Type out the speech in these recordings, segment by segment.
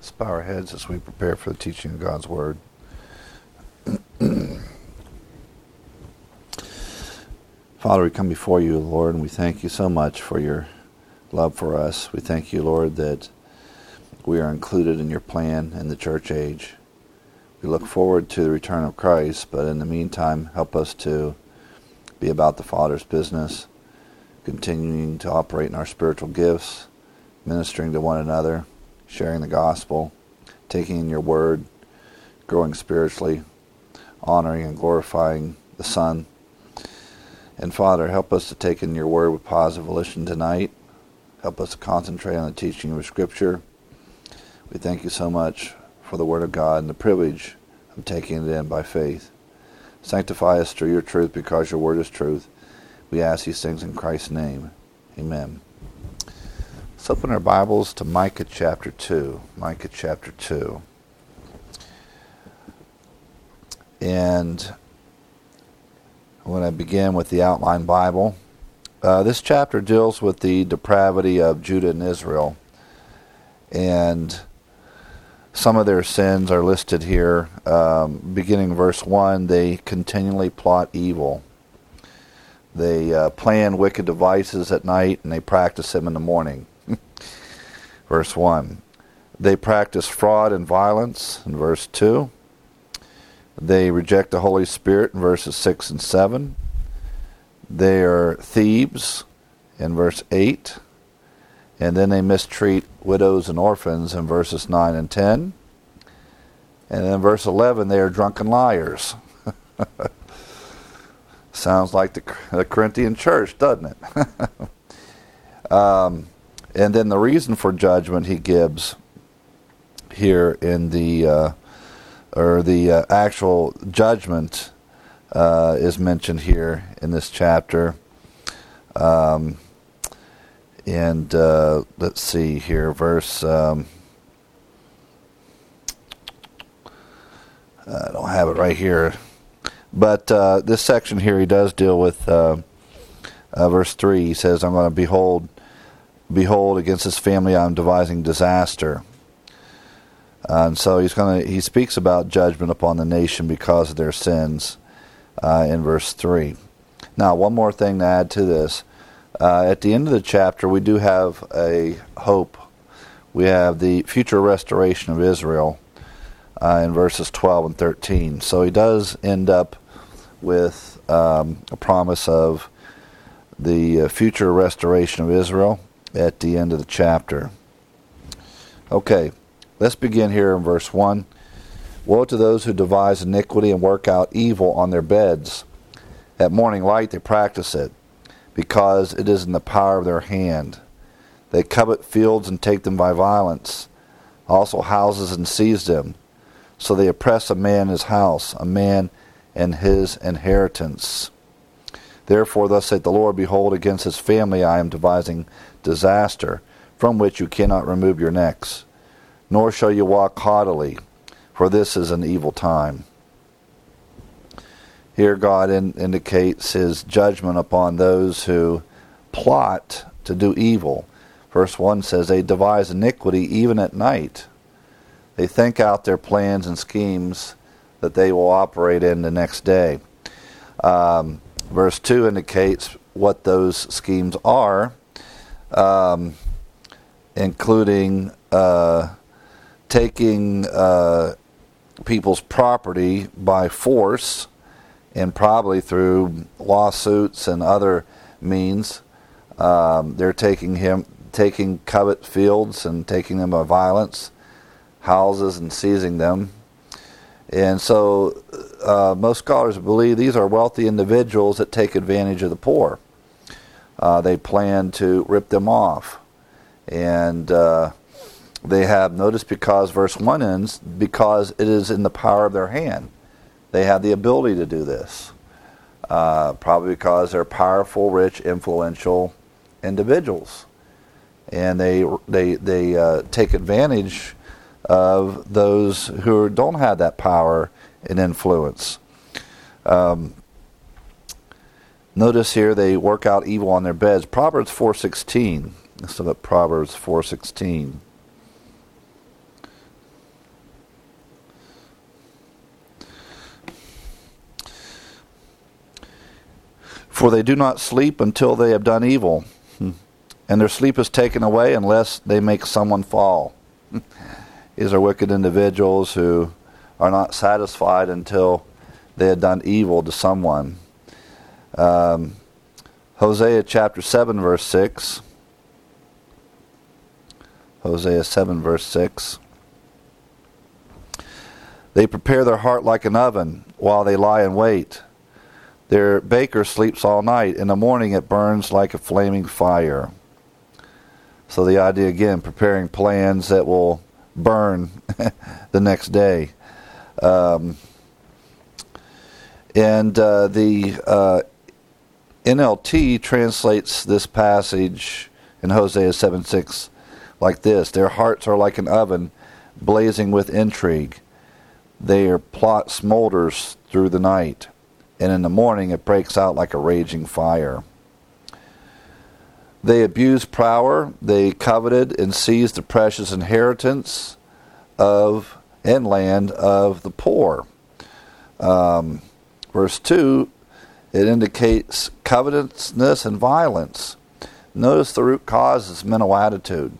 Let's bow our heads as we prepare for the teaching of God's Word. Father, we come before you, Lord, and we thank you so much for your love for us. We thank you, Lord, that we are included in your plan in the church age. We look forward to the return of Christ, but in the meantime, help us to be about the Father's business, continuing to operate in our spiritual gifts, ministering to one another, sharing the gospel, taking in your word, growing spiritually, honoring and glorifying the Son. And Father, help us to take in your word with positive volition tonight. Help us to concentrate on the teaching of Scripture. We thank you so much for the Word of God and the privilege of taking it in by faith. Sanctify us through your truth, because your word is truth. We ask these things in Christ's name. Amen. Let's open our Bibles to Micah chapter 2. Micah chapter 2. And I'm going to begin with the outline Bible. This chapter deals with the depravity of Judah and Israel. And some of their sins are listed here. Beginning verse 1, they continually plot evil. They plan wicked devices at night, and they practice them in the morning. Verse 1. They practice fraud and violence, in verse 2. They reject the Holy Spirit, in verses 6 and 7. They are thieves, in verse 8. And then they mistreat widows and orphans, in verses 9 and 10. And then verse 11, they are drunken liars. Sounds like the Corinthian church, doesn't it? And then the reason for judgment he gives here in the actual judgment is mentioned here in this chapter. And let's see here, verse. I don't have it right here, but this section here he does deal with verse 3. He says, "I'm going to behold against his family I'm devising disaster." And so he speaks about judgment upon the nation because of their sins in verse 3. Now, one more thing to add to this. At the end of the chapter, we do have a hope. We have the future restoration of Israel in verses 12 and 13. So he does end up with a promise of the future restoration of Israel at the end of the chapter. Okay, let's begin here in verse 1. "Woe to those who devise iniquity and work out evil on their beds. At morning light they practice it, because it is in the power of their hand. They covet fields and take them by violence, also houses and seize them. So they oppress a man in his house, a man and his inheritance. Therefore thus saith the Lord, behold, against his family I am devising disaster, from which you cannot remove your necks, nor shall you walk haughtily, for this is an evil time." Here God indicates his judgment upon those who plot to do evil. Verse 1 says they devise iniquity even at night. They think out their plans and schemes that they will operate in the next day. Verse 2 indicates what those schemes are, including taking people's property by force, and probably through lawsuits and other means. They're taking covet fields and taking them by violence, houses and seizing them. And so most scholars believe these are wealthy individuals that take advantage of the poor. They plan to rip them off. And they have, notice because verse 1 ends, because it is in the power of their hand. They have the ability to do this. Probably because they're powerful, rich, influential individuals. And they take advantage of those who don't have that power and influence. Notice here they work out evil on their beds. Proverbs 4:16. Let's look at Proverbs 4:16. For they do not sleep until they have done evil, and their sleep is taken away unless they make someone fall. These are wicked individuals who are not satisfied until they had done evil to someone. Hosea chapter 7 verse 6. Hosea 7 verse 6. They prepare their heart like an oven while they lie in wait. Their baker sleeps all night. In the morning it burns like a flaming fire. So the idea again, preparing plans that will burn the next day. The NLT translates this passage in Hosea 7:6 like this: their hearts are like an oven blazing with intrigue. Their plot smolders through the night, and in the morning it breaks out like a raging fire. They abused power, they coveted and seized the precious inheritance of and land of the poor. Verse 2, it indicates covetousness and violence. Notice the root cause is mental attitude.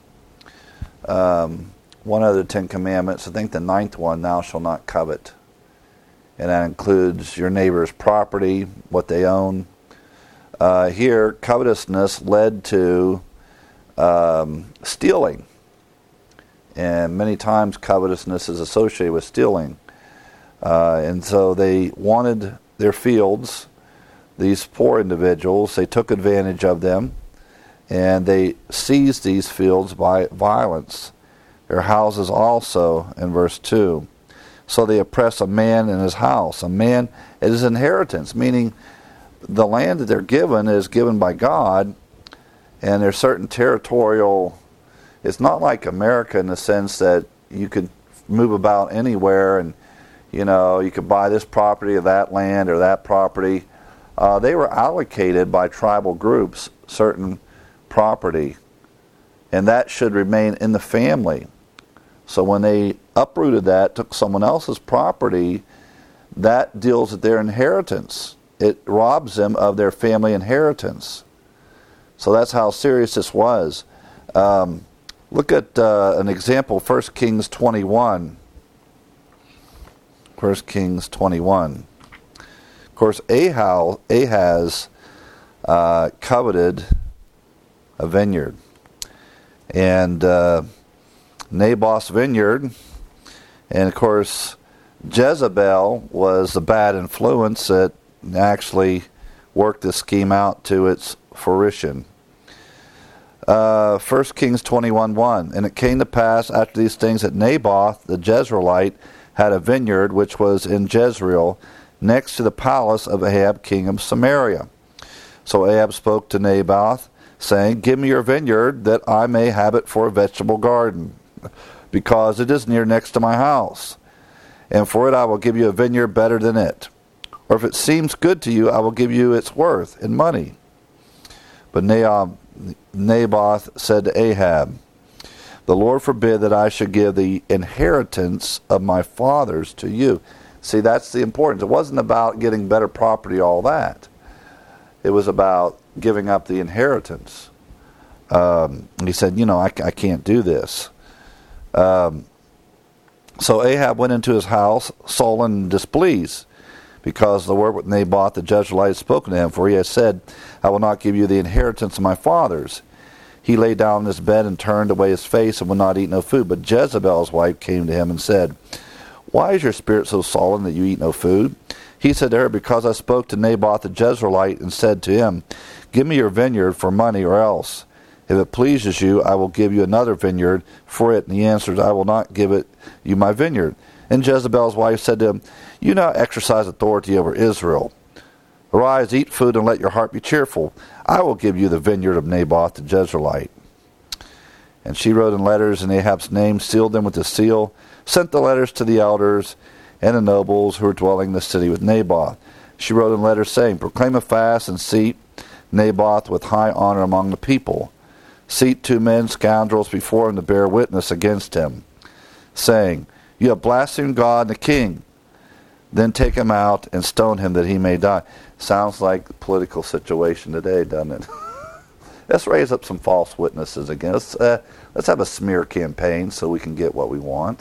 One of the 10 Commandments, I think the 9th one, thou shalt not covet. And that includes your neighbor's property, what they own. Here, covetousness led to stealing. And many times covetousness is associated with stealing. And so they wanted their fields, these poor individuals, they took advantage of them, and they seized these fields by violence. Their houses also, in verse 2. So they oppress a man in his house. A man is his inheritance, meaning the land that they're given is given by God, and there's certain territorial. It's not like America in the sense that you could move about anywhere and, you could buy this property or that land or that property. They were allocated by tribal groups certain property, and that should remain in the family. So when they uprooted that, took someone else's property, that deals with their inheritance. It robs them of their family inheritance. So that's how serious this was. Look at an example, 1 Kings 21. 1 Kings 21. Of course, Ahaz coveted a vineyard. And Naboth's vineyard, and of course Jezebel was the bad influence that actually worked this scheme out to its fruition. 1 Kings 21:1. And it came to pass after these things that Naboth the Jezreelite had a vineyard which was in Jezreel, next to the palace of Ahab king of Samaria. So Ahab spoke to Naboth, saying, give me your vineyard, that I may have it for a vegetable garden, because it is near next to my house. And for it I will give you a vineyard better than it. Or if it seems good to you, I will give you its worth in money. But Naboth said to Ahab, the Lord forbid that I should give the inheritance of my fathers to you. See, that's the importance. It wasn't about getting better property, all that. It was about giving up the inheritance. He said, I can't do this. So Ahab went into his house, sullen and displeased, because the word with Naboth the Jezreelite had spoken to him, for he had said, I will not give you the inheritance of my fathers. He lay down in his bed and turned away his face and would not eat no food. But Jezebel's wife came to him and said, why is your spirit so sullen that you eat no food? He said to her, because I spoke to Naboth the Jezreelite and said to him, give me your vineyard for money, or else, if it pleases you, I will give you another vineyard for it. And he answered, I will not give you my vineyard. And Jezebel's wife said to him, you now exercise authority over Israel. Arise, eat food, and let your heart be cheerful. I will give you the vineyard of Naboth the Jezreelite. And she wrote in letters in Ahab's name, sealed them with a seal, sent the letters to the elders and the nobles who were dwelling in the city with Naboth. She wrote in letters saying, proclaim a fast and seat Naboth with high honor among the people. Seat 2 men, scoundrels, before him to bear witness against him, saying, you have blasphemed God and the king. Then take him out and stone him that he may die. Sounds like the political situation today, doesn't it? Let's raise up some false witnesses again. Let's have a smear campaign so we can get what we want.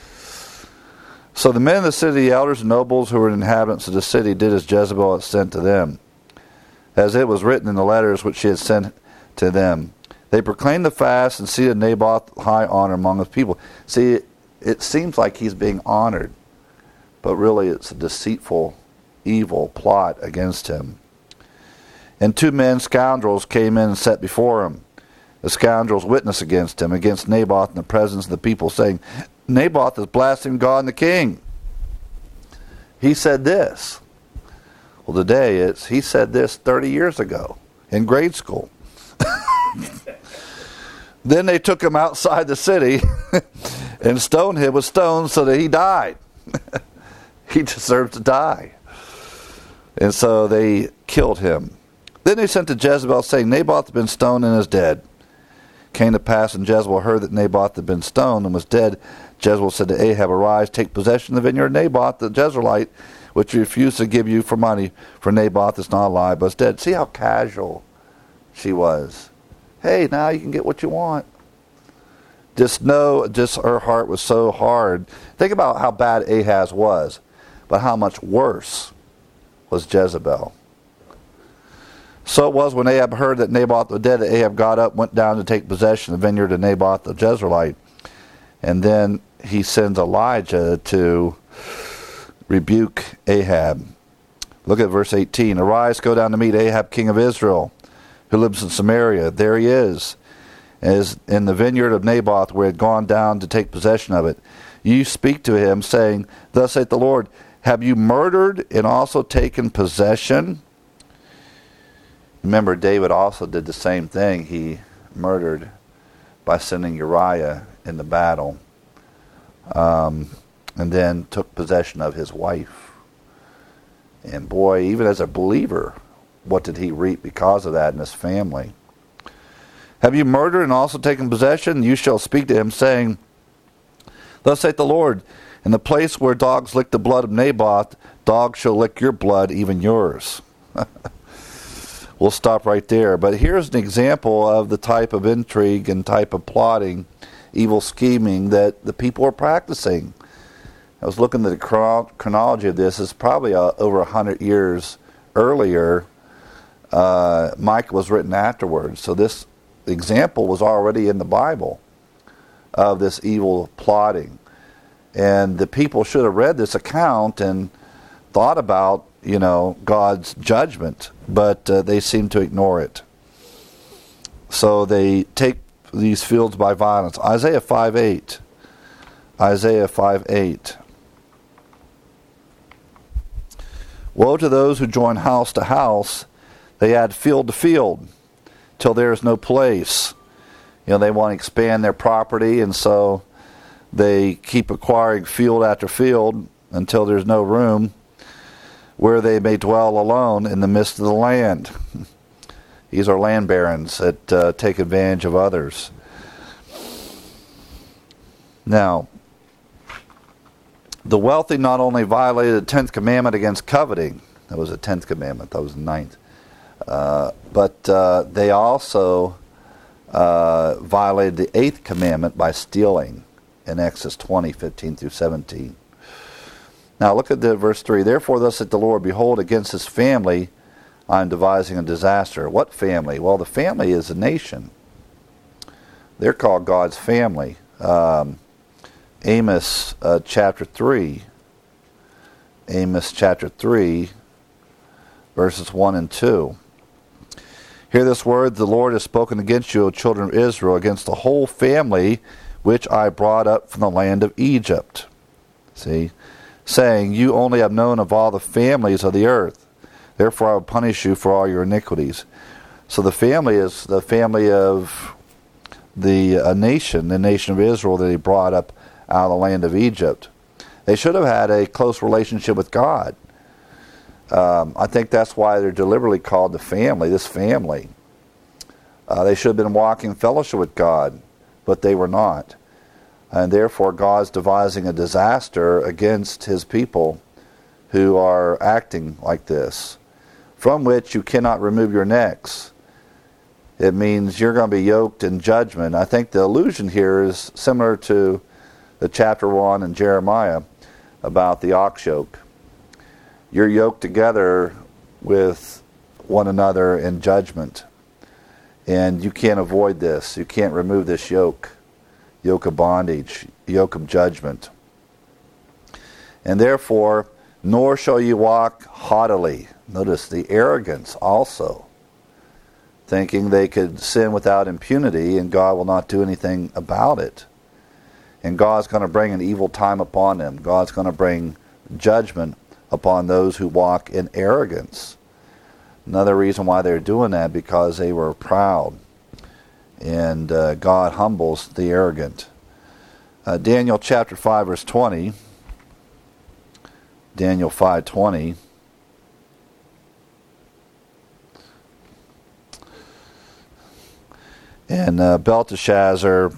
So the men of the city, the elders and nobles who were inhabitants of the city, did as Jezebel had sent to them, as it was written in the letters which she had sent to them. They proclaimed the fast and seated Naboth high honor among his people. See, it seems like he's being honored, but really it's a deceitful, evil plot against him. And 2 men, scoundrels, came in and sat before him. The scoundrels witnessed against him, against Naboth in the presence of the people, saying, Naboth has blasphemed God and the king. He said this. Well, today he said this 30 years ago in grade school. Then they took him outside the city and stoned him with stones so that he died. He deserved to die. And so they killed him. Then they sent to Jezebel, saying, Naboth had been stoned and is dead. Came to pass, and Jezebel heard that Naboth had been stoned and was dead. Jezebel said to Ahab, Arise, take possession of the vineyard of Naboth the Jezreelite, which he refused to give you for money, for Naboth is not alive, but is dead. See how casual she was. Hey, now you can get what you want. Just her heart was so hard. Think about how bad Ahaz was, but how much worse was Jezebel. So it was when Ahab heard that Naboth was dead that Ahab got up, went down to take possession of the vineyard of Naboth the Jezreelite. And then he sends Elijah to rebuke Ahab. Look at verse 18. Arise, go down to meet Ahab, king of Israel, who lives in Samaria. There he is in the vineyard of Naboth, where he had gone down to take possession of it. You speak to him, saying, Thus saith the Lord, have you murdered and also taken possession? Remember, David also did the same thing. He murdered by sending Uriah in the battle, and then took possession of his wife. And boy, even as a believer, what did he reap because of that in his family? Have you murdered and also taken possession? You shall speak to him, saying, Thus saith the Lord, in the place where dogs lick the blood of Naboth, dogs shall lick your blood, even yours. We'll stop right there. But here's an example of the type of intrigue and type of plotting, evil scheming that the people are practicing. I was looking at the chronology of this. It's probably over 100 years earlier. Micah was written afterwards. So this example was already in the Bible of this evil plotting. And the people should have read this account and thought about, God's judgment, but they seem to ignore it. So they take these fields by violence. Isaiah 5:8. Isaiah 5:8. Woe to those who join house to house. They add field to field till there is no place. They want to expand their property, and so they keep acquiring field after field until there's no room where they may dwell alone in the midst of the land. These are land barons that take advantage of others. Now, the wealthy not only violated the 10th commandment against coveting, that was the 10th commandment, that was the 9th, but they also violated the 8th commandment by stealing in Exodus 20:15 through 17. Now look at verse 3. Therefore thus saith the Lord, Behold, against this family I am devising a disaster. What family? Well, the family is a nation. They're called God's family. Amos chapter 3. Amos chapter 3, verses 1 and 2. Hear this word, the Lord has spoken against you, O children of Israel, against the whole family which I brought up from the land of Egypt. See? Saying, you only have known of all the families of the earth. Therefore I will punish you for all your iniquities. So the family is the family of the nation of Israel that he brought up out of the land of Egypt. They should have had a close relationship with God. I think that's why they're deliberately called the family, this family. They should have been walking in fellowship with God, but they were not. And therefore God's devising a disaster against his people who are acting like this. from which you cannot remove your necks. It means you're going to be yoked in judgment. I think the allusion here is similar to the chapter 1 in Jeremiah about the ox yoke. You're yoked together with one another in judgment. And you can't avoid this. You can't remove this yoke of bondage, yoke of judgment. And therefore, nor shall you walk haughtily. Notice the arrogance also, thinking they could sin without impunity and God will not do anything about it. And God's going to bring an evil time upon them. God's going to bring judgment upon those who walk in arrogance. Another reason why they're doing that, because they were proud. And God humbles the arrogant. Daniel chapter 5 verse 20. Daniel 5:20. And Belteshazzar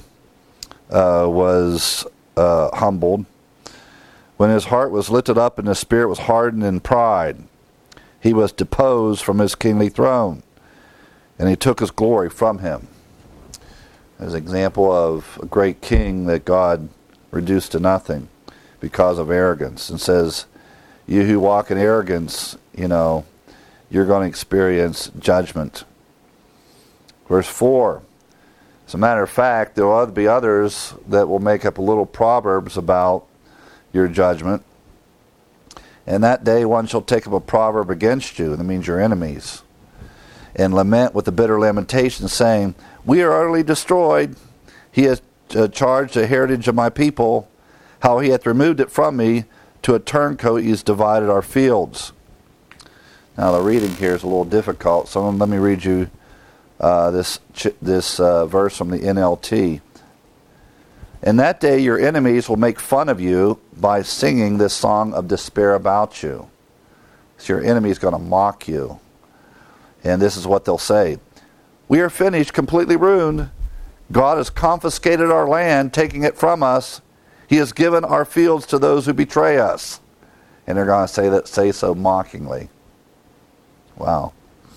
was humbled. When his heart was lifted up and his spirit was hardened in pride, he was deposed from his kingly throne, and he took his glory from him. As an example of a great king that God reduced to nothing because of arrogance, and says, you who walk in arrogance, you're going to experience judgment. Verse 4. As a matter of fact, there will be others that will make up little proverbs about your judgment. And that day one shall take up a proverb against you, and that means your enemies, and lament with a bitter lamentation, saying, we are utterly destroyed. He has charged the heritage of my people, how he hath removed it from me. To a turncoat he has divided our fields. Now the reading here is a little difficult, so let me read you this verse from the NLT. In that day your enemies will make fun of you by singing this song of despair about you. So your enemy is going to mock you. And this is what they'll say. We are finished, completely ruined. God has confiscated our land, taking it from us. He has given our fields to those who betray us. And they're going to say so mockingly. Wow.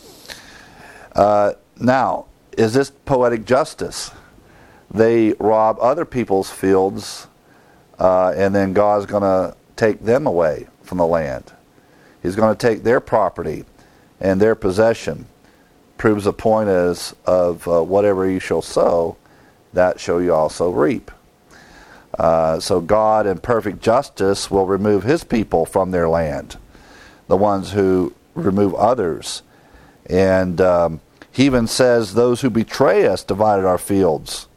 Now, is this poetic justice? They rob other people's fields, and then God's going to take them away from the land. He's going to take their property and their possession. Proves the point of whatever you shall sow, that shall you also reap. So God in perfect justice will remove his people from their land, the ones who remove others. And he even says those who betray us divided our fields,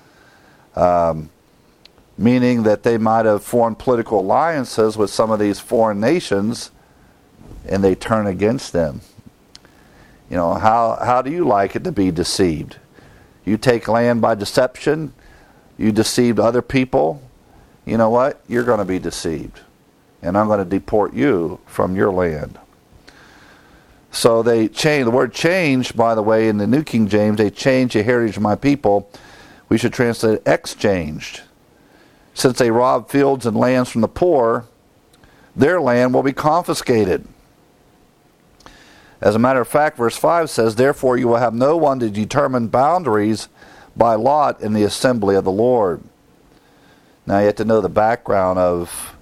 meaning that they might have formed political alliances with some of these foreign nations and they turn against them. How do you like it to be deceived? You take land by deception. You deceived other people. You know what? You're going to be deceived. And I'm going to deport you from your land. So they change. The word change, by the way, in the New King James, they change the heritage of my people. We should translate exchanged. Since they rob fields and lands from the poor, their land will be confiscated. As a matter of fact, verse 5 says, therefore you will have no one to determine boundaries by lot in the assembly of the Lord. Now you have to know the background of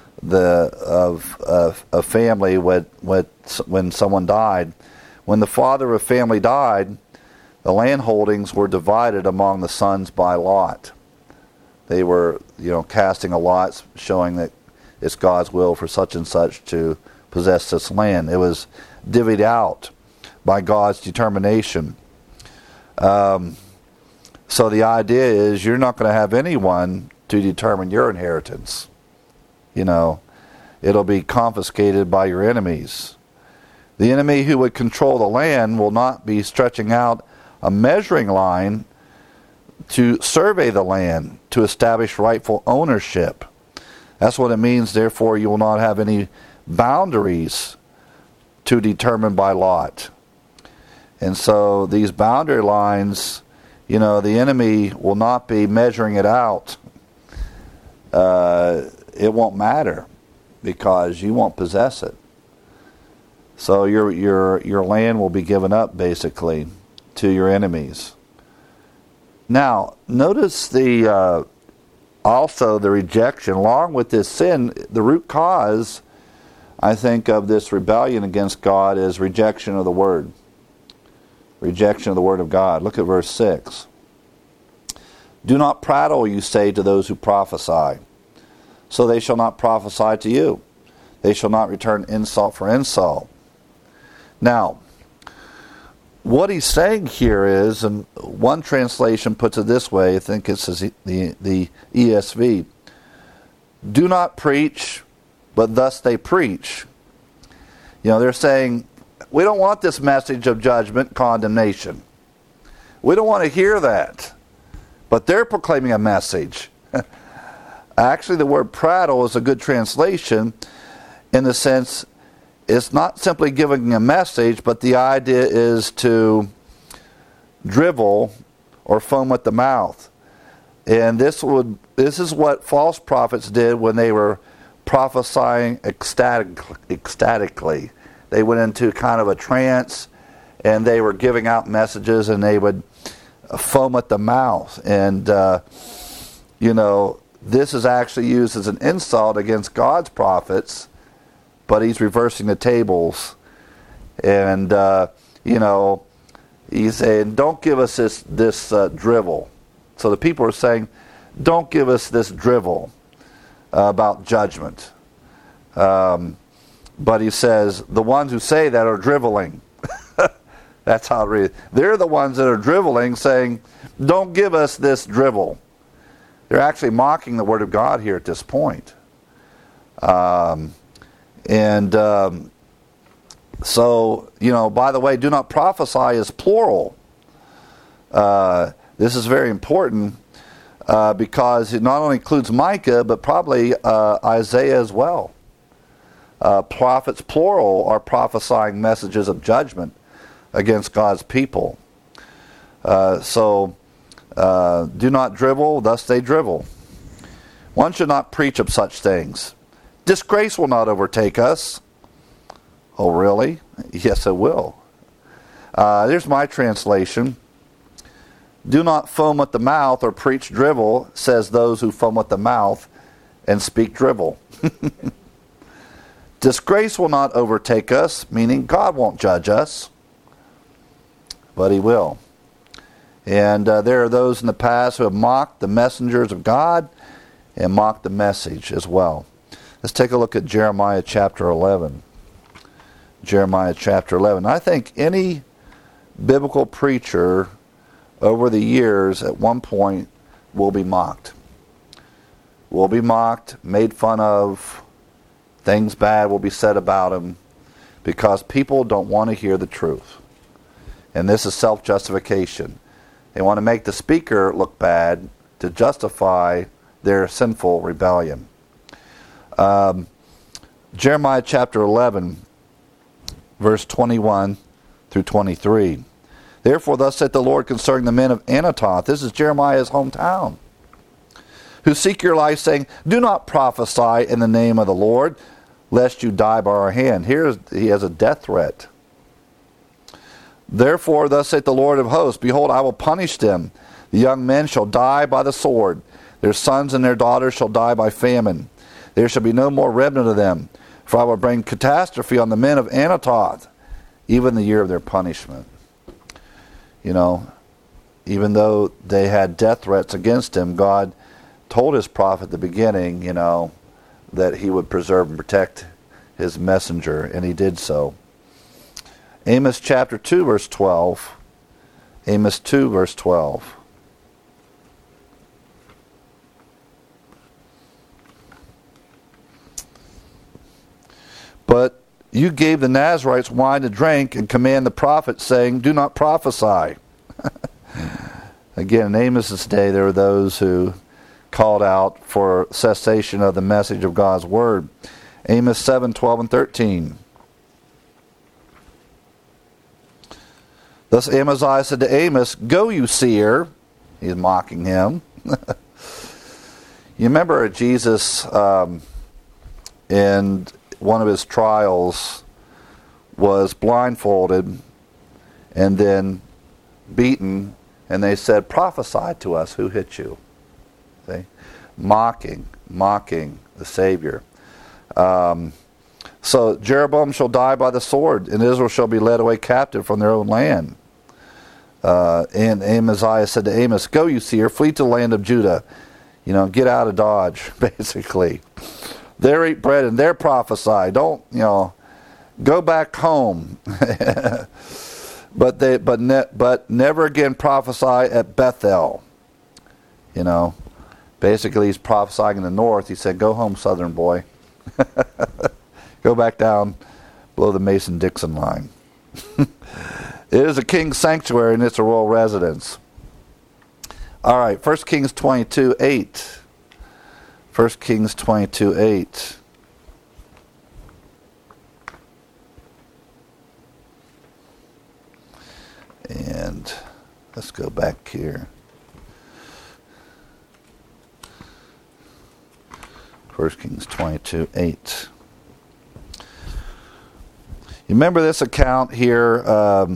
a family when someone died. When the father of a family died, the land holdings were divided among the sons by lot. They were, casting a lot, showing that it's God's will for such and such to possess this land. It was divvied out by God's determination. So the idea is you're not going to have anyone to determine your inheritance. It'll be confiscated by your enemies. The enemy who would control the land will not be stretching out a measuring line to survey the land, to establish rightful ownership. That's what it means, therefore you will not have any boundaries to determine by lot. And so these boundary lines, the enemy will not be measuring it out. It won't matter because you won't possess it. So your land will be given up, basically, to your enemies. Now, notice also the rejection, along with this sin. The root cause, I think, of this rebellion against God is rejection of the Word. Rejection of the Word of God. Look at verse 6. Do not prattle, you say, to those who prophesy, so they shall not prophesy to you. They shall not return insult for insult. Now, what he's saying here is, and one translation puts it this way, I think it's the ESV, do not preach, but thus they preach. They're saying, we don't want this message of judgment, condemnation. We don't want to hear that. But they're proclaiming a message. Actually, the word prattle is a good translation in the sense it's not simply giving a message, but the idea is to drivel or foam at the mouth. And this is what false prophets did when they were prophesying ecstatically. They went into kind of a trance, and they were giving out messages, and they would foam at the mouth. And, this is actually used as an insult against God's prophets, but he's reversing the tables. And, he's saying, don't give us this drivel. So the people are saying, don't give us this drivel about judgment. But he says, the ones who say that are driveling. That's how it reads. They're the ones that are driveling, saying, don't give us this drivel. They're actually mocking the Word of God here at this point. So, by the way, do not prophesy is plural. This is very important because it not only includes Micah, but probably Isaiah as well. Prophets, plural, are prophesying messages of judgment against God's people. Do not drivel, thus they drivel. One should not preach of such things. Disgrace will not overtake us. Oh, really? Yes, it will. There's my translation. Do not foam at the mouth or preach drivel, says those who foam at the mouth and speak drivel. Disgrace will not overtake us, meaning God won't judge us, but he will. And there are those in the past who have mocked the messengers of God and mocked the message as well. Let's take a look at Jeremiah chapter 11. Jeremiah chapter 11. I think any biblical preacher over the years at one point will be mocked. Will be mocked, made fun of, things bad will be said about him because people don't want to hear the truth. And this is self-justification. They want to make the speaker look bad to justify their sinful rebellion. Jeremiah chapter 11, verse 21 through 23. Therefore, thus saith the Lord concerning the men of Anatoth. This is Jeremiah's hometown. Who seek your life, saying, do not prophesy in the name of the Lord, lest you die by our hand. Here he has a death threat. Therefore, thus saith the Lord of hosts, behold, I will punish them. The young men shall die by the sword. Their sons and their daughters shall die by famine. There shall be no more remnant of them. For I will bring catastrophe on the men of Anatoth, even the year of their punishment. Even though they had death threats against him, God told his prophet at the beginning, that he would preserve and protect his messenger, and he did so. Amos chapter 2, verse 12. Amos 2, verse 12. But you gave the Nazarites wine to drink and command the prophets, saying, do not prophesy. Again, in Amos's day, there were those who called out for cessation of the message of God's word. Amos 7, 12, and 13. Thus Amaziah said to Amos, go, you seer. He's mocking him. You remember Jesus in one of his trials was blindfolded and then beaten, and they said, prophesy to us, who hit you? See? Mocking the Savior. So Jeroboam shall die by the sword, and Israel shall be led away captive from their own land. And Amaziah said to Amos, go, you seer, flee to the land of Judah. Get out of Dodge, basically. There eat bread and there prophesy. Don't, go back home. But never again prophesy at Bethel. Basically he's prophesying in the north. He said, go home, southern boy. Go back down below the Mason-Dixon line. It is a king's sanctuary and it's a royal residence. All right, 1 Kings 22:8. 1 Kings 22:8. And let's go back here. 1 Kings 22:8. You remember this account here?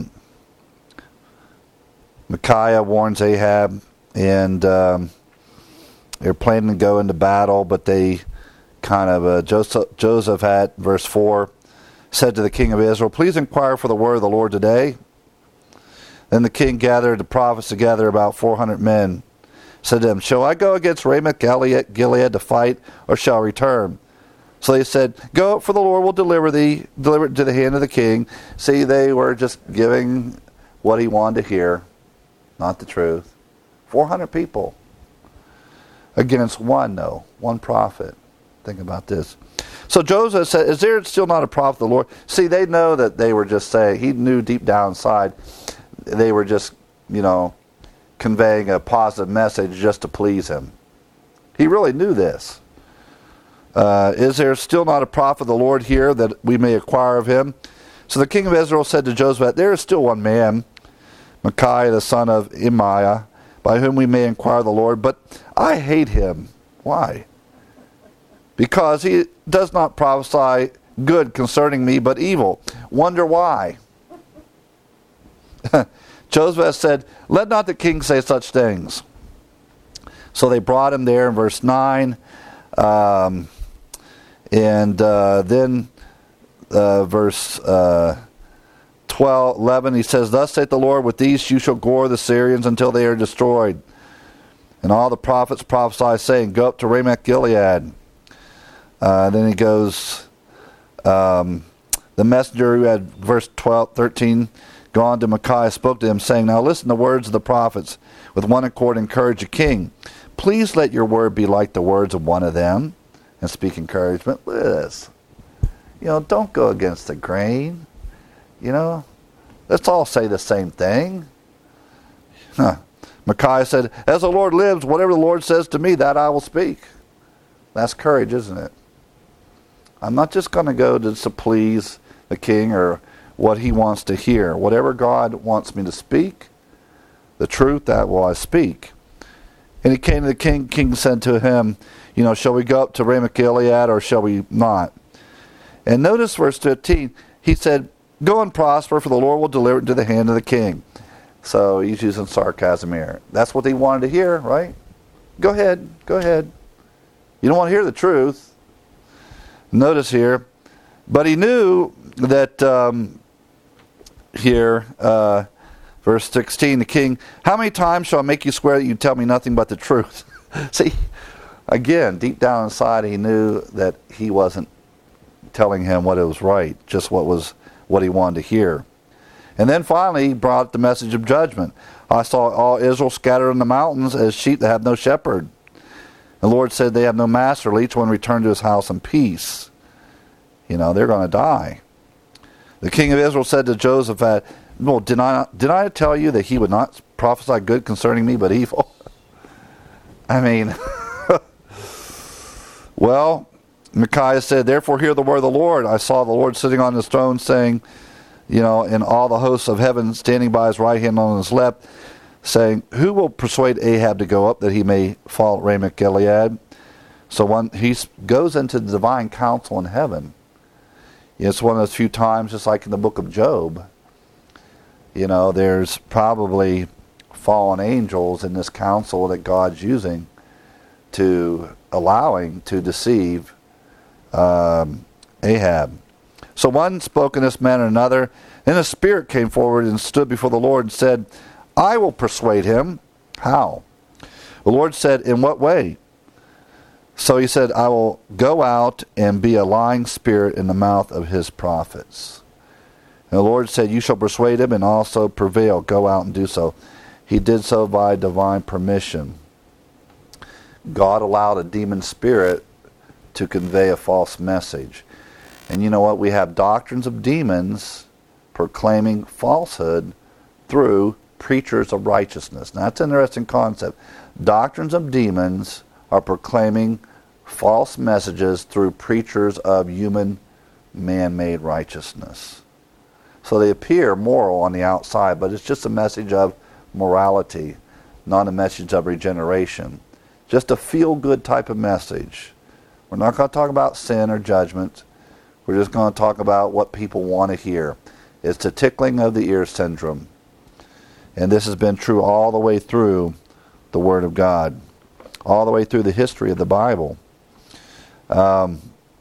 Micaiah warns Ahab, and they're planning to go into battle, but they kind of, Joseph had, verse 4, said to the king of Israel, please inquire for the word of the Lord today. Then the king gathered the prophets together, about 400 men, said to them, shall I go against Ramoth Gilead to fight, or shall I return? So they said, go, for the Lord will deliver it to the hand of the king. See, they were just giving what he wanted to hear, not the truth. 400 people against one prophet. Think about this. So Joseph said, is there still not a prophet of the Lord? See, they know that they were just saying, he knew deep down inside, they were just, conveying a positive message just to please him. He really knew this. Is there still not a prophet of the Lord here that we may acquire of him? So the king of Israel said to Joseph, there is still one man, Micaiah the son of Imaiah, by whom we may inquire of the Lord, but I hate him. Why? Because he does not prophesy good concerning me, but evil. Wonder why? Joseph said, let not the king say such things. So they brought him there in verse 9. Then verse 11, he says, thus saith the Lord, with these you shall gore the Syrians until they are destroyed. And all the prophets prophesy, saying, go up to Ramoth Gilead. Then he goes, the messenger who had, verse 13, gone to Micaiah, spoke to him, saying, now listen to the words of the prophets. With one accord encourage the king. Please let your word be like the words of one of them, and speak encouragement. Look at this. Don't go against the grain. Let's all say the same thing. Micaiah said, as the Lord lives, whatever the Lord says to me, that I will speak. That's courage, isn't it? I'm not just going to go to please the king or what he wants to hear. Whatever God wants me to speak, the truth, that will I speak. And he came to the king. King said to him, shall we go up to Ramoth Gilead or shall we not? And notice verse 15. He said, go and prosper, for the Lord will deliver it into the hand of the king. So he's using sarcasm here. That's what they wanted to hear, right? Go ahead. You don't want to hear the truth. Notice here. But he knew that verse 16, the king, how many times shall I make you swear that you tell me nothing but the truth? See, again, deep down inside, he knew that he wasn't telling him what it was right, just what he wanted to hear. And then finally, he brought the message of judgment. I saw all Israel scattered in the mountains as sheep that have no shepherd. The Lord said they have no master. Let each one return to his house in peace. They're going to die. The king of Israel said to Joseph, well, did I tell you that he would not prophesy good concerning me, but evil? I mean, well, Micaiah said, therefore hear the word of the Lord. I saw the Lord sitting on his throne, saying, and all the hosts of heaven standing by his right hand on his left, saying, who will persuade Ahab to go up that he may fall at Ramoth Gilead? So when he goes into the divine council in heaven, It's one of those few times, just like in the book of Job, there's probably fallen angels in this council that God's using to allowing to deceive Ahab. So one spoke in this manner and another. Then a spirit came forward and stood before the Lord and said, I will persuade him. How? The Lord said, in what way? So he said, I will go out and be a lying spirit in the mouth of his prophets. And the Lord said, you shall persuade him and also prevail. Go out and do so. He did so by divine permission. God allowed a demon spirit to convey a false message. And you know what? We have doctrines of demons proclaiming falsehood through preachers of righteousness. Now, that's an interesting concept. Doctrines of demons are proclaiming false messages through preachers of human man-made righteousness. So they appear moral on the outside, but it's just a message of morality, not a message of regeneration. Just a feel-good type of message. We're not going to talk about sin or judgment. We're just going to talk about what people want to hear. It's the tickling of the ear syndrome. And this has been true all the way through the Word of God, all the way through the history of the Bible. Now,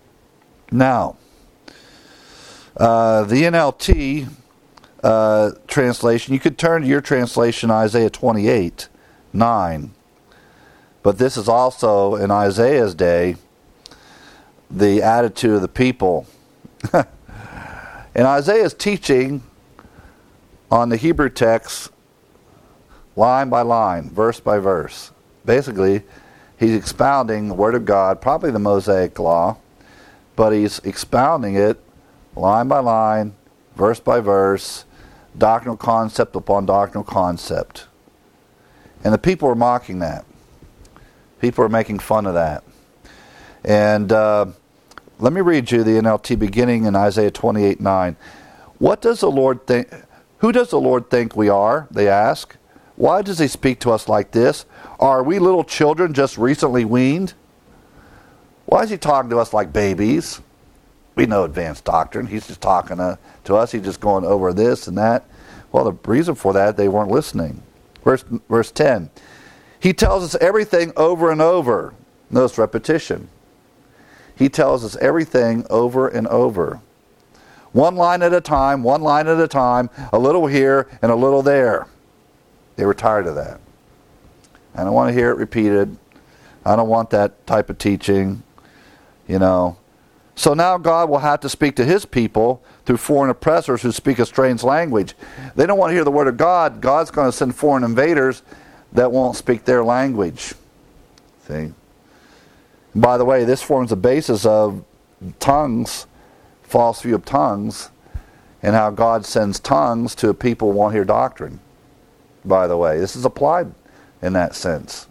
the NLT translation, you could turn to your translation, Isaiah 28:9. But this is also, in Isaiah's day, the attitude of the people. And Isaiah's teaching on the Hebrew text, line by line, verse by verse. Basically, he's expounding the Word of God, probably the Mosaic Law, but he's expounding it line by line, verse by verse, doctrinal concept upon doctrinal concept. And the people are mocking that. People are making fun of that. And let me read you the NLT beginning in Isaiah 28:9. What does the Lord think? Who does the Lord think we are? They ask. Why does he speak to us like this? Are we little children just recently weaned? Why is he talking to us like babies? We know advanced doctrine. He's just talking to us. He's just going over this and that. Well, the reason for that, they weren't listening. Verse 10. He tells us everything over and over. Notice repetition. He tells us everything over and over. One line at a time, a little here and a little there. They were tired of that. I don't want to hear it repeated. I don't want that type of teaching, So now God will have to speak to his people through foreign oppressors who speak a strange language. They don't want to hear the word of God. God's going to send foreign invaders that won't speak their language. See? By the way, this forms the basis of tongues, false view of tongues, and how God sends tongues to people who won't hear doctrine. By the way, this is applied in that sense.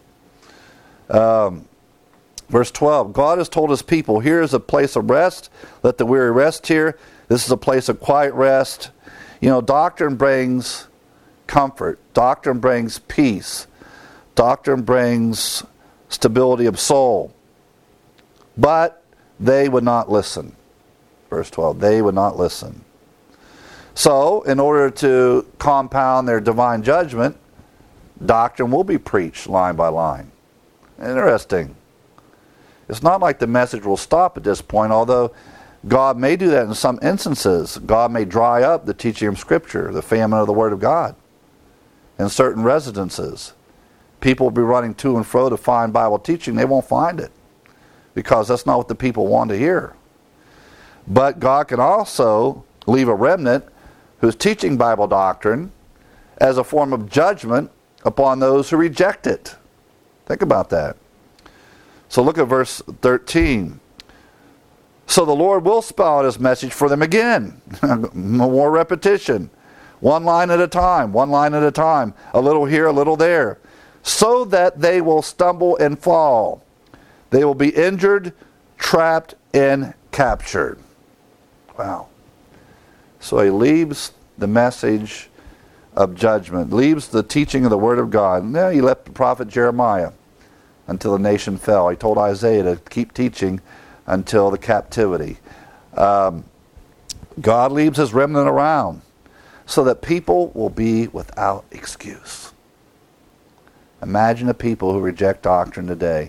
Verse 12, God has told his people, here is a place of rest. Let the weary rest here. This is a place of quiet rest. Doctrine brings comfort. Doctrine brings peace. Doctrine brings stability of soul. But they would not listen. Verse 12, they would not listen. So, in order to compound their divine judgment, doctrine will be preached line by line. Interesting. It's not like the message will stop at this point, although God may do that in some instances. God may dry up the teaching of Scripture, the famine of the Word of God, in certain residences. People will be running to and fro to find Bible teaching. They won't find it, because that's not what the people want to hear. But God can also leave a remnant who's teaching Bible doctrine as a form of judgment upon those who reject it. Think about that. So look at verse 13. So the Lord will spell out his message for them again. More repetition. One line at a time, a little here, a little there. So that they will stumble and fall. They will be injured, trapped, and captured. Wow. So he leaves the message of judgment, leaves the teaching of the Word of God. And then he left the prophet Jeremiah until the nation fell. He told Isaiah to keep teaching until the captivity. God leaves his remnant around so that people will be without excuse. Imagine the people who reject doctrine today.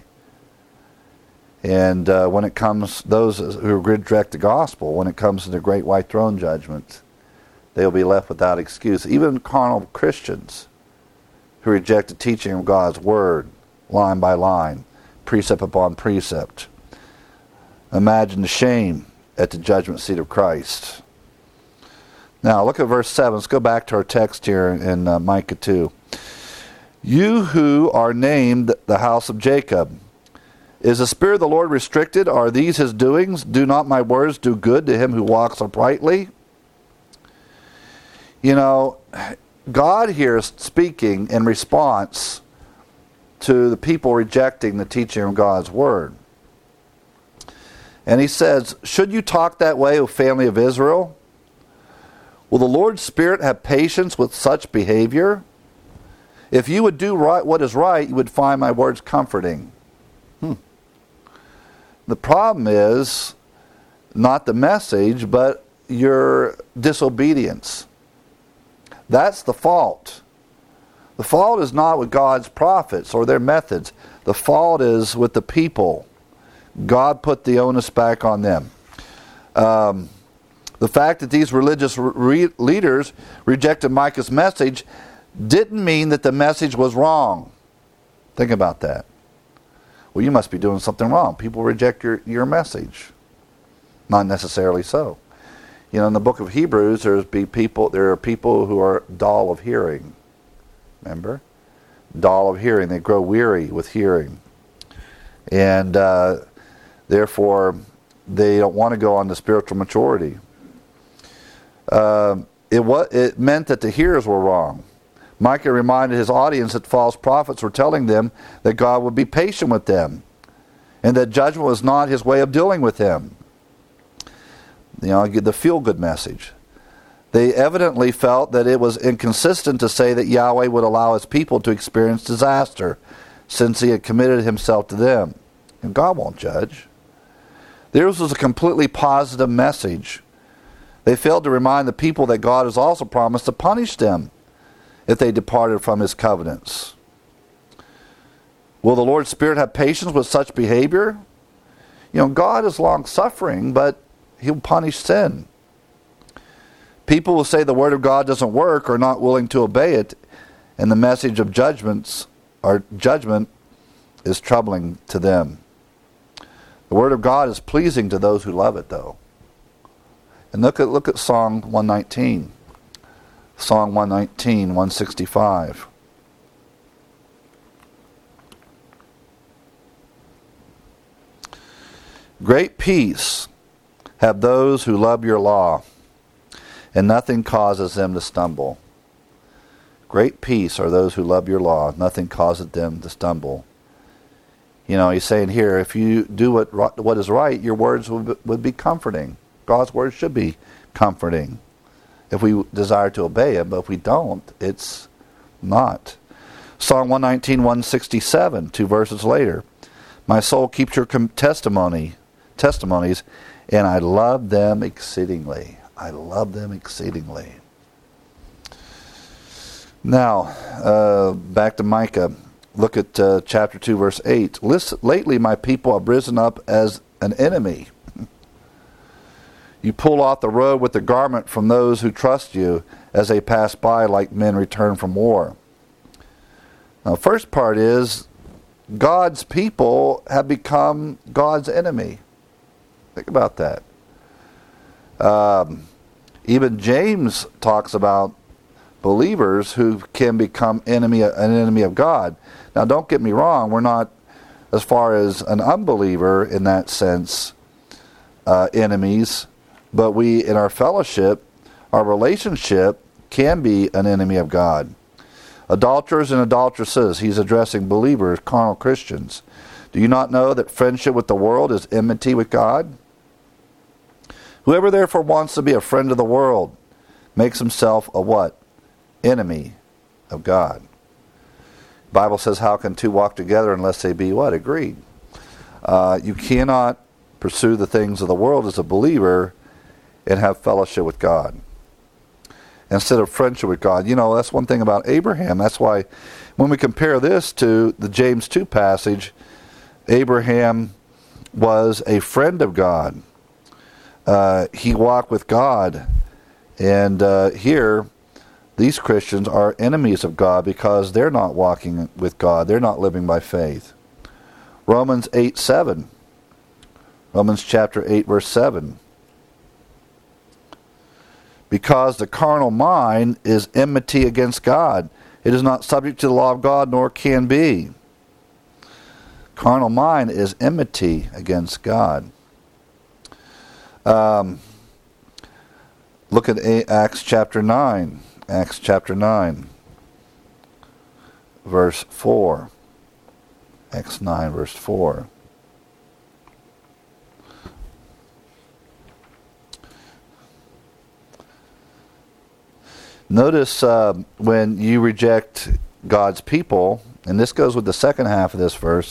And when it comes, those who reject the gospel, when it comes to the great white throne judgment, they'll be left without excuse. Even carnal Christians who reject the teaching of God's word, line by line, precept upon precept. Imagine the shame at the judgment seat of Christ. Now, look at verse 7. Let's go back to our text here in Micah 2. You who are named the house of Jacob, is the Spirit of the Lord restricted? Are these his doings? Do not my words do good to him who walks uprightly? You know, God here is speaking in response to the people rejecting the teaching of God's word. And he says, should you talk that way, O family of Israel? Will the Lord's Spirit have patience with such behavior? If you would do right, what is right, you would find my words comforting. The problem is not the message, but your disobedience. That's the fault. The fault is not with God's prophets or their methods. The fault is with the people. God put the onus back on them. The fact that these religious leaders rejected Micah's message didn't mean that the message was wrong. Think about that. Well, you must be doing something wrong. People reject your message. Not necessarily so. You know, in the book of Hebrews, there are people who are dull of hearing. Remember? Dull of hearing. They grow weary with hearing. And therefore, they don't want to go on to spiritual maturity. It meant that the hearers were wrong. Micah reminded his audience that false prophets were telling them that God would be patient with them and that judgment was not his way of dealing with them. You know, the feel-good message. They evidently felt that it was inconsistent to say that Yahweh would allow his people to experience disaster since he had committed himself to them. And God won't judge. Theirs was a completely positive message. They failed to remind the people that God has also promised to punish them if they departed from his covenants. Will the Lord's Spirit have patience with such behavior? You know, God is long-suffering, but he'll punish sin. People will say the word of God doesn't work or are not willing to obey it, and the message of judgment is troubling to them. The word of God is pleasing to those who love it, though. And look at Psalm 119. Psalm 119, 165. Great peace have those who love your law, and nothing causes them to stumble. Great peace are those who love your law, nothing causes them to stumble. You know, he's saying here, if you do what is right, your words would be comforting. God's words should be comforting if we desire to obey him, but if we don't, it's not. Psalm 119, 167, 2 verses later. My soul keeps your testimonies, and I love them exceedingly. I love them exceedingly. Now, back to Micah. Look at chapter 2, verse 8. Lately my people have risen up as an enemy. You pull off the robe with the garment from those who trust you as they pass by like men return from war. Now, the first part is God's people have become God's enemy. Think about that. Even James talks about believers who can become an enemy of God. Now, don't get me wrong. We're not, as far as an unbeliever in that sense, enemies. But we, in our fellowship, our relationship can be an enemy of God. Adulterers and adulteresses, he's addressing believers, carnal Christians. Do you not know that friendship with the world is enmity with God? Whoever therefore wants to be a friend of the world makes himself a what? Enemy of God. The Bible says, how can two walk together unless they be what? Agreed. You cannot pursue the things of the world as a believer and have fellowship with God instead of friendship with God. That's one thing about Abraham. That's why when we compare this to the James 2 passage, Abraham was a friend of God. He walked with God. And here, these Christians are enemies of God because they're not walking with God. They're not living by faith. Romans 8:7. Romans chapter 8, verse 7. Because the carnal mind is enmity against God. It is not subject to the law of God, nor can be. Carnal mind is enmity against God. Look at Acts chapter 9. Acts chapter 9, verse 4. Acts 9, verse 4. Notice when you reject God's people, and this goes with the second half of this verse,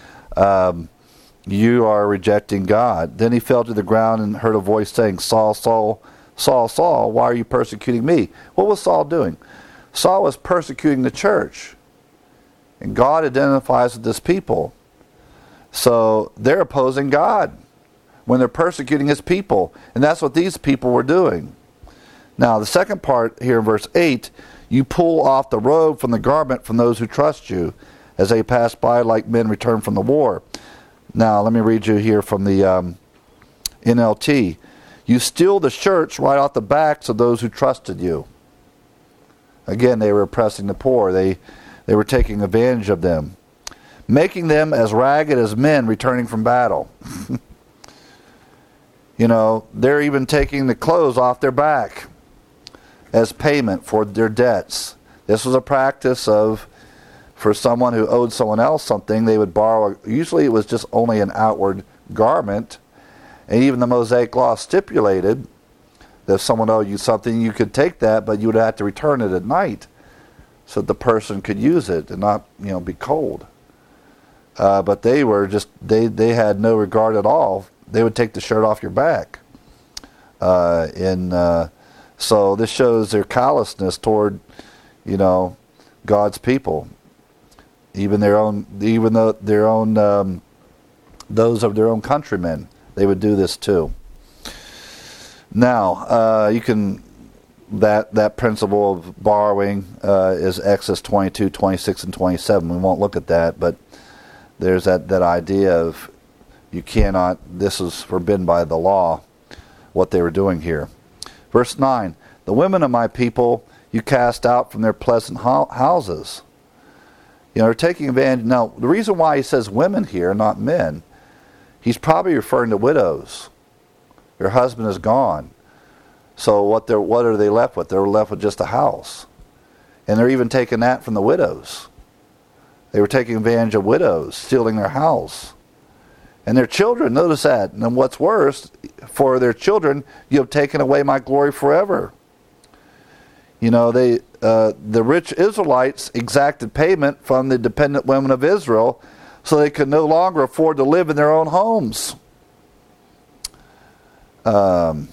you are rejecting God. Then he fell to the ground and heard a voice saying, Saul, Saul, Saul, Saul, why are you persecuting me? What was Saul doing? Saul was persecuting the church. And God identifies with this people. So they're opposing God when they're persecuting his people. And that's what these people were doing. Now, the second part here in verse 8, you pull off the robe from the garment from those who trust you, as they pass by like men return from the war. Now, let me read you here from the NLT. You steal the shirts right off the backs of those who trusted you. Again, they were oppressing the poor. They were taking advantage of them, making them as ragged as men returning from battle. They're even taking the clothes off their back as payment for their debts. This was a practice for someone who owed someone else something, they would borrow. Usually it was just only an outward garment. And even the Mosaic Law stipulated that if someone owed you something, you could take that, but you would have to return it at night so that the person could use it and not, be cold. But they were they had no regard at all. They would take the shirt off your back. So this shows their callousness toward, God's people. Even those of their own countrymen, they would do this too. Now, you can that principle of borrowing is Exodus 22, 26, and 27. We won't look at that, but there's that idea of you cannot. This is forbidden by the law. What they were doing here. Verse 9: the women of my people you cast out from their pleasant houses. They're taking advantage. Now, the reason why he says women here, not men, he's probably referring to widows. Their husband is gone. So what are they left with? They're left with just a house. And they're even taking that from the widows. They were taking advantage of widows, stealing their house. And their children, notice that. And what's worse, for their children, you have taken away my glory forever. The rich Israelites exacted payment from the dependent women of Israel so they could no longer afford to live in their own homes. The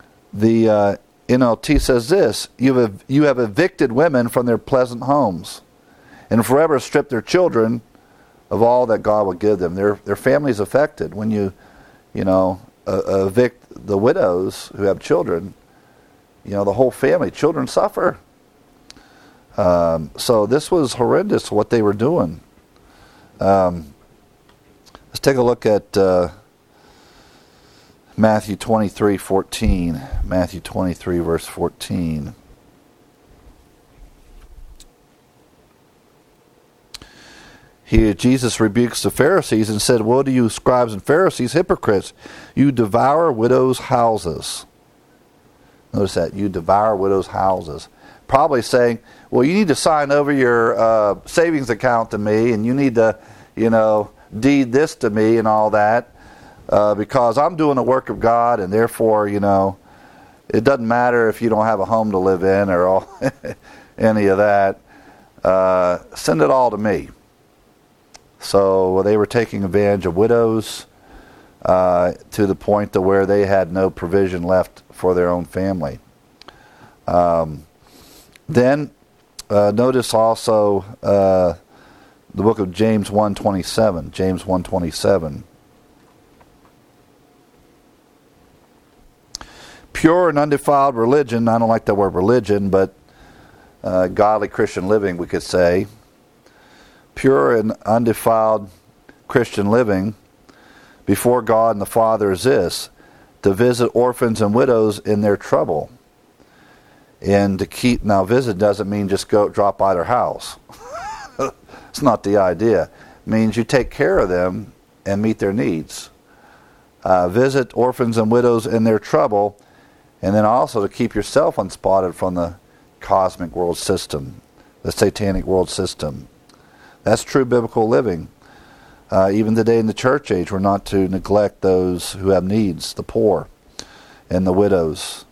NLT says this: you have evicted women from their pleasant homes and forever stripped their children of all that God will give them. Their family's affected when you evict the widows who have children. The whole family, children suffer. So this was horrendous what they were doing. Let's take a look at Matthew 23:14. Matthew 23, verse 14. Here Jesus rebukes the Pharisees and said, "Woe to you, scribes and Pharisees, hypocrites! You devour widows' houses." Notice that, you devour widows' houses. Probably saying, well, you need to sign over your savings account to me, and you need to, deed this to me and all that, because I'm doing the work of God, and therefore, it doesn't matter if you don't have a home to live in or any of that. Send it all to me. So they were taking advantage of widows. to the point to where they had no provision left for their own family. Then notice also the book of James 1:27. James 1:27. Pure and undefiled religion, I don't like the word religion, but godly Christian living, we could say. Pure and undefiled Christian living before God and the Father is this: to visit orphans and widows in their trouble. And to keep, now visit doesn't mean just go drop by their house. It's not the idea. It means you take care of them and meet their needs. Visit orphans and widows in their trouble, and then also to keep yourself unspotted from the cosmic world system, the satanic world system. That's true biblical living. Even today in the church age, we're not to neglect those who have needs, the poor and the widows.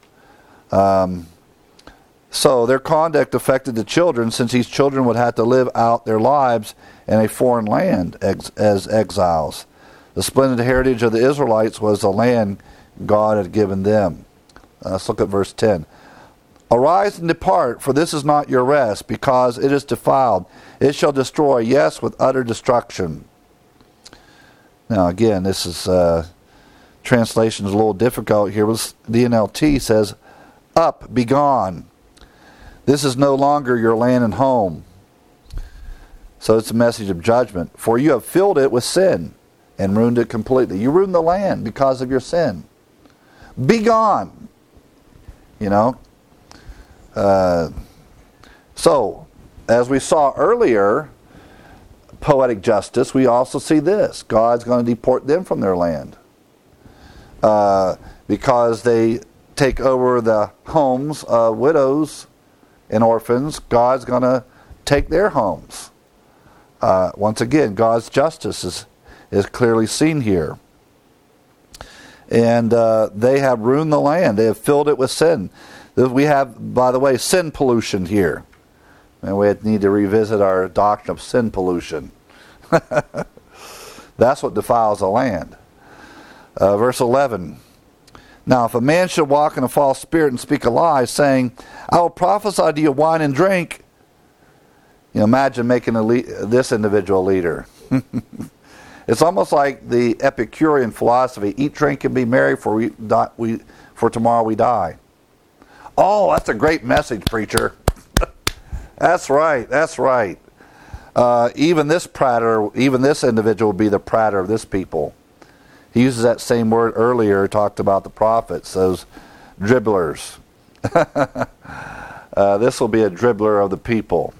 So their conduct affected the children, since these children would have to live out their lives in a foreign land as exiles. The splendid heritage of the Israelites was the land God had given them. Let's look at verse 10. Arise and depart, for this is not your rest, because it is defiled. It shall destroy, yes, with utter destruction. Now again, this is translation is a little difficult here. The NLT says, up, be gone. This is no longer your land and home. So it's a message of judgment. For you have filled it with sin and ruined it completely. You ruined the land because of your sin. Be gone. You know. So, as we saw earlier, poetic justice, we also see this. God's going to deport them from their land. Because they take over the homes of widows and orphans, God's going to take their homes. Once again, God's justice is clearly seen here. And they have ruined the land. They have filled it with sin. We have, by the way, sin pollution here. And we need to revisit our doctrine of sin pollution. That's what defiles the land. Verse 11. Now, if a man should walk in a false spirit and speak a lie, saying, I will prophesy to you wine and drink. You know, imagine making this individual leader. It's almost like the Epicurean philosophy: eat, drink, and be merry, for tomorrow we die. Oh, that's a great message, preacher. That's right. That's right. Even this prater, even this individual will be the prater of this people. He uses that same word earlier, talked about the prophets, those dribblers. This will be a dribbler of the people.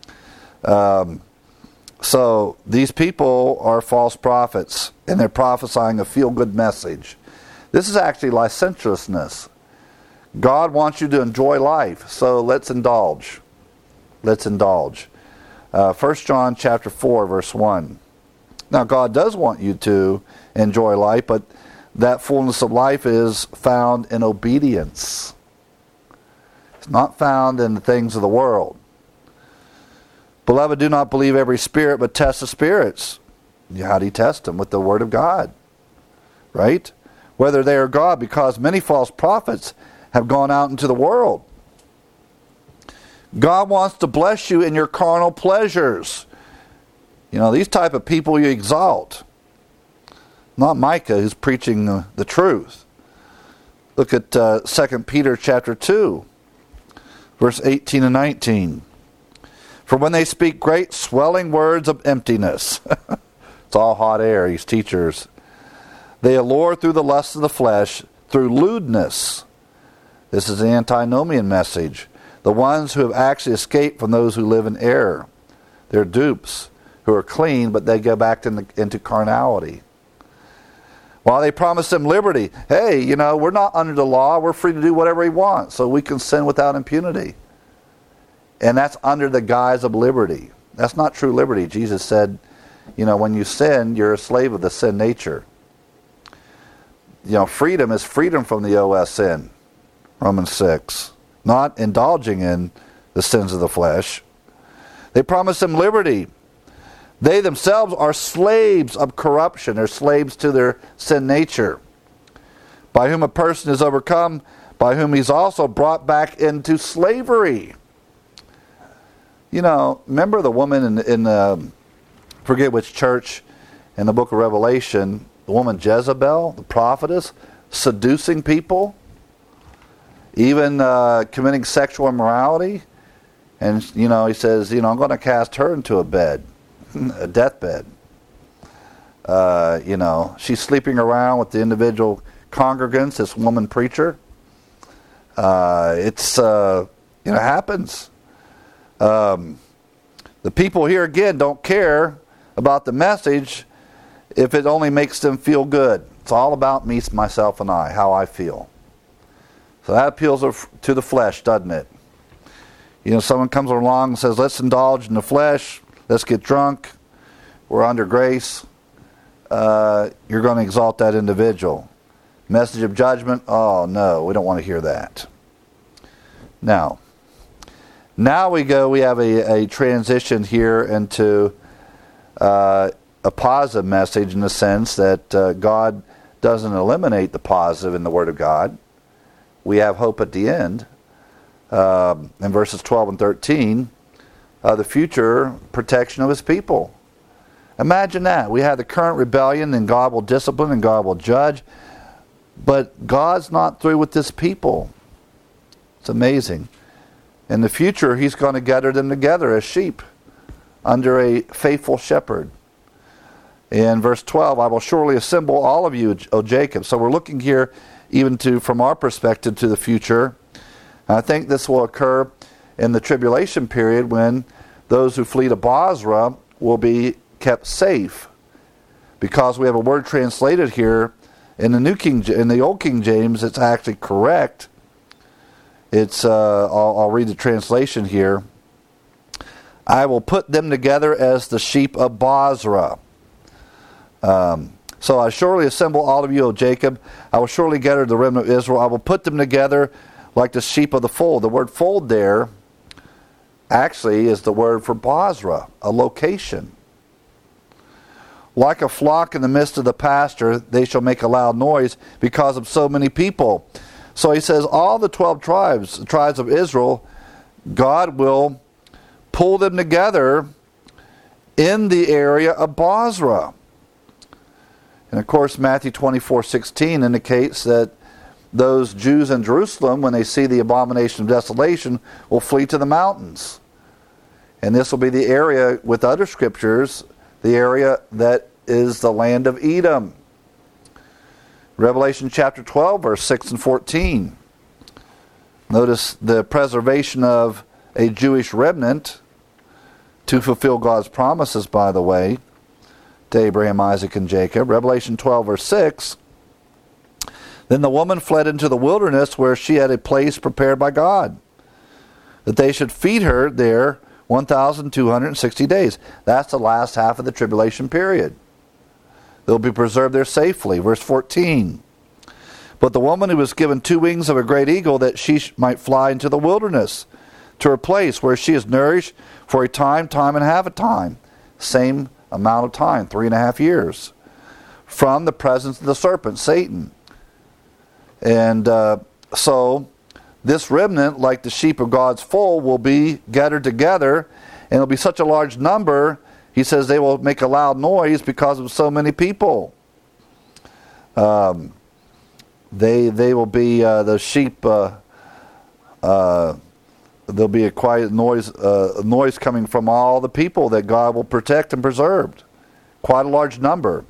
So these people are false prophets, and they're prophesying a feel-good message. This is actually licentiousness. God wants you to enjoy life, so let's indulge. Let's indulge. 1 John chapter 4, verse 1. Now, God does want you to enjoy life, but that fullness of life is found in obedience. It's not found in the things of the world. Beloved, do not believe every spirit, but test the spirits. How do you test them? With the word of God. Right? Whether they are God, because many false prophets have gone out into the world. God wants to bless you in your carnal pleasures. You know, these type of people you exalt. Not Micah, who's preaching the truth. Look at 2 Peter chapter 2, verse 18 and 19. For when they speak great swelling words of emptiness, it's all hot air, these teachers, they allure through the lust of the flesh, through lewdness. This is the antinomian message. The ones who have actually escaped from those who live in error. They're dupes who are clean, but they go back into carnality. While they promise them liberty, hey, you know, we're not under the law. We're free to do whatever we want, so we can sin without impunity. And that's under the guise of liberty. That's not true liberty. Jesus said, you know, when you sin, you're a slave of the sin nature. You know, freedom is freedom from the OS sin. Romans 6. Not indulging in the sins of the flesh. They promise them liberty, They themselves are slaves of corruption. They're slaves to their sin nature. By whom a person is overcome, by whom he's also brought back into slavery. You know, remember the woman in forget which church in the book of Revelation, the woman Jezebel, the prophetess, seducing people, even committing sexual immorality. And, you know, he says, you know, I'm going to cast her into a bed, a deathbed. You know, she's sleeping around with the individual congregants, this woman preacher. It happens. The people here, again, don't care about the message if it only makes them feel good. It's all about me, myself, and I, how I feel. So that appeals to the flesh, doesn't it? You know, someone comes along and says, let's indulge in the flesh, let's get drunk, we're under grace. You're going to exalt that individual. Message of judgment, oh no, we don't want to hear that. Now we have a transition here into a positive message, in the sense that God doesn't eliminate the positive in the Word of God. We have hope at the end. In verses 12 and 13, the future protection of His people. Imagine that. We have the current rebellion, and God will discipline and God will judge. But God's not through with this people. It's amazing. In the future, He's going to gather them together as sheep under a faithful shepherd. In verse 12, I will surely assemble all of you, O Jacob. So we're looking here even from our perspective, to the future. And I think this will occur in the tribulation period, when those who flee to Bozrah will be kept safe. Because we have a word translated here in the Old King James, it's actually correct. It's I'll read the translation here. I will put them together as the sheep of Bozrah. So I surely assemble all of you, O Jacob. I will surely gather the remnant of Israel. I will put them together like the sheep of the fold. The word fold there actually is the word for Bozrah, a location. Like a flock in the midst of the pasture, they shall make a loud noise because of so many people. So he says all the 12 tribes, the tribes of Israel, God will pull them together in the area of Bozrah. And of course, Matthew 24:16 indicates that those Jews in Jerusalem, when they see the abomination of desolation, will flee to the mountains. And this will be the area, with other scriptures, the area that is the land of Edom. Revelation chapter 12, verse 6 and 14. Notice the preservation of a Jewish remnant to fulfill God's promises, by the way, to Abraham, Isaac, and Jacob. Revelation 12, verse 6. Then the woman fled into the wilderness, where she had a place prepared by God, that they should feed her there 1,260 days. That's the last half of the tribulation period. They'll be preserved there safely. Verse 14. But the woman who was given 2 wings of a great eagle, that she might fly into the wilderness, to her place where she is nourished for a time and half a time. Same amount of time, 3.5 years. From the presence of the serpent, Satan. And so this remnant, like the sheep of God's fold, will be gathered together, and it'll be such a large number, he says they will make a loud noise because of so many people. They will be the sheep. There'll be a quiet noise coming from all the people that God will protect and preserve. Quite a large number.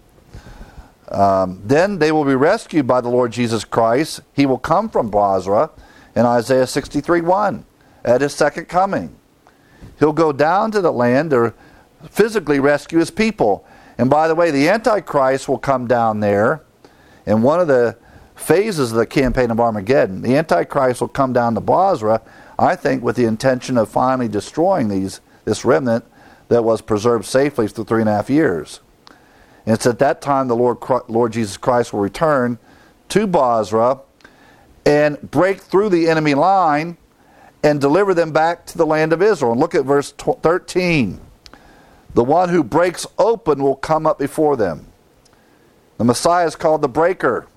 Then they will be rescued by the Lord Jesus Christ. He will come from Bozrah in Isaiah 63:1 at His second coming. He'll go down to the land to physically rescue His people. And by the way, the Antichrist will come down there. In one of the phases of the campaign of Armageddon, the Antichrist will come down to Bozrah, I think with the intention of finally destroying this remnant that was preserved safely for 3.5 years. And it's at that time the Lord Jesus Christ will return to Bozrah and break through the enemy line and deliver them back to the land of Israel. And look at verse 13. The one who breaks open will come up before them. The Messiah is called the breaker.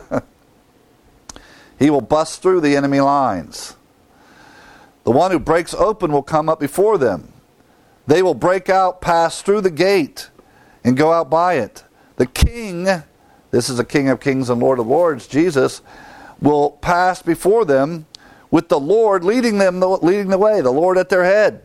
He will bust through the enemy lines. The one who breaks open will come up before them. They will break out, pass through the gate, and go out by it. The King, this is the King of Kings and Lord of Lords, Jesus, will pass before them with the Lord leading the way, the Lord at their head.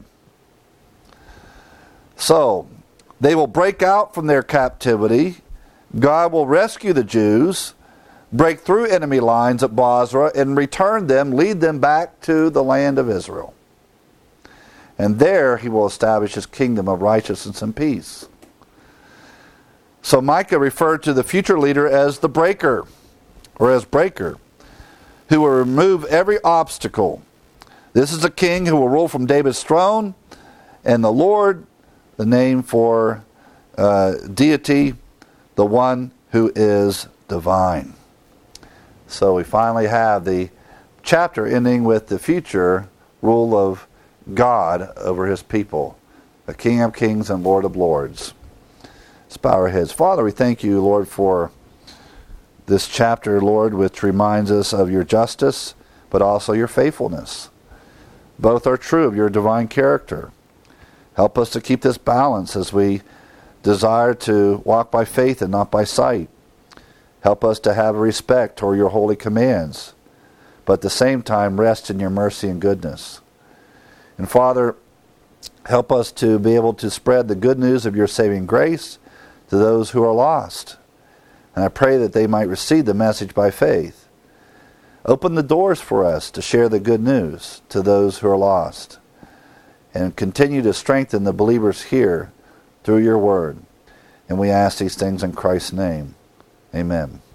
So, they will break out from their captivity. God will rescue the Jews, break through enemy lines at Bozrah, and return them, lead them back to the land of Israel. And there he will establish his kingdom of righteousness and peace. So Micah referred to the future leader as the breaker, or as breaker, who will remove every obstacle. This is a king who will rule from David's throne, and the Lord, the name for deity, the one who is divine. So we finally have the chapter ending with the future rule of God over his people, the King of Kings and Lord of Lords. Let's bow our heads. Father, we thank you, Lord, for this chapter, Lord, which reminds us of your justice, but also your faithfulness. Both are true of your divine character. Help us to keep this balance as we desire to walk by faith and not by sight. Help us to have respect toward your holy commands, but at the same time rest in your mercy and goodness. And Father, help us to be able to spread the good news of your saving grace to those who are lost. And I pray that they might receive the message by faith. Open the doors for us to share the good news to those who are lost. And continue to strengthen the believers here through your word. And we ask these things in Christ's name. Amen.